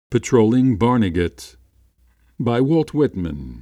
Patrolling Barnegat by Walt Whitman.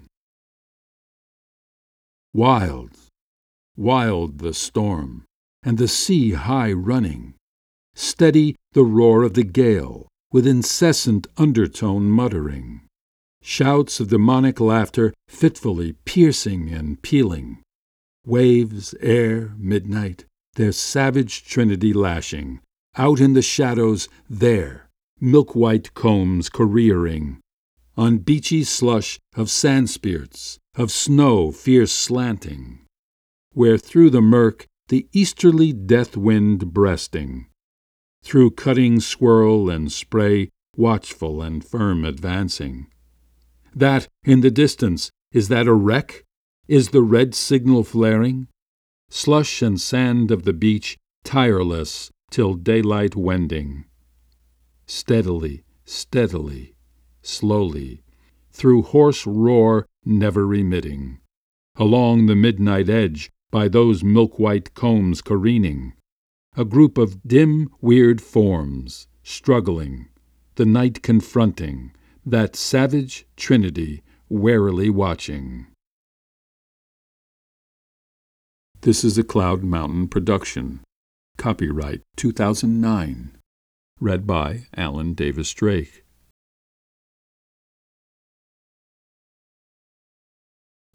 Wild, wild the storm, and the sea high running, steady the roar of the gale, with incessant undertone muttering, shouts of demonic laughter fitfully piercing and pealing, waves, air, midnight, their savage trinity lashing, out in the shadows there, milk-white combs careering, on beachy slush of sand-spirts, of snow fierce slanting, where through the murk the easterly death-wind breasting, through cutting swirl and spray watchful and firm advancing. That in the distance, is that a wreck? Is the red signal flaring? Slush and sand of the beach, tireless till daylight wending. Steadily, steadily, slowly, through hoarse roar never remitting, along the midnight edge by those milk-white combs careening, a group of dim weird forms, struggling, the night confronting, that savage trinity warily watching. This is a Cloud Mountain production. Copyright 2009. Read by Alan Davis Drake.